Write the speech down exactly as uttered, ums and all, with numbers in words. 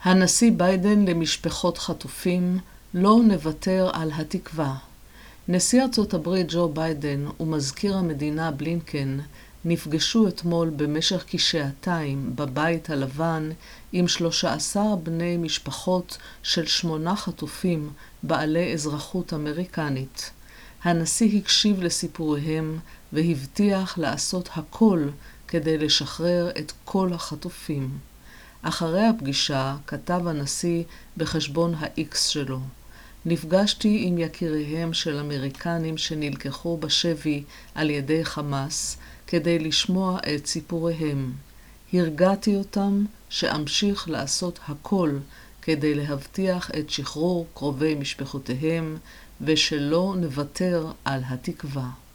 הנשיא ביידן למשפחות חטופים, לא נוותר על התקווה. נשיא ארצות הברית ג'ו ביידן ומזכיר המדינה בלינקן נפגשו אתמול במשך כשעתיים בבית הלבן עם שלושה עשר בני משפחות של שמונה חטופים בעלי אזרחות אמריקנית. הנשיא הקשיב לסיפוריהם והבטיח לעשות הכל כדי לשחרר את כל החטופים. אחרי הפגישה כתב הנשיא בחשבון ה-X שלו: נפגשתי עם יקיריהם של אמריקנים שנלקחו בשבי על ידי חמאס כדי לשמוע את סיפוריהם. הרגעתי אותם שאמשיך לעשות הכל כדי להבטיח את שחרור קרובי משפחותיהם ושלא נוותר על התקווה.